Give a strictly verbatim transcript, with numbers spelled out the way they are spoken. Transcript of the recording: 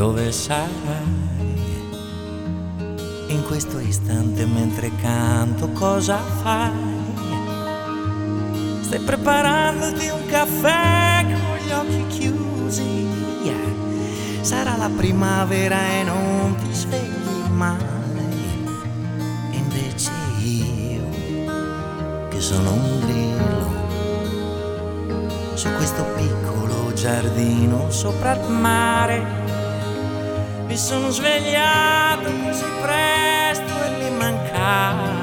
dove sarai? In questo istante mentre canto cosa fai? Stai preparandoti un caffè con gli occhi chiusi, yeah. Sarà la primavera e non ti svegli mai. E invece io, che sono un grillo, su questo piccolo giardino sopra il mare, mi sono svegliato così presto e mi mancava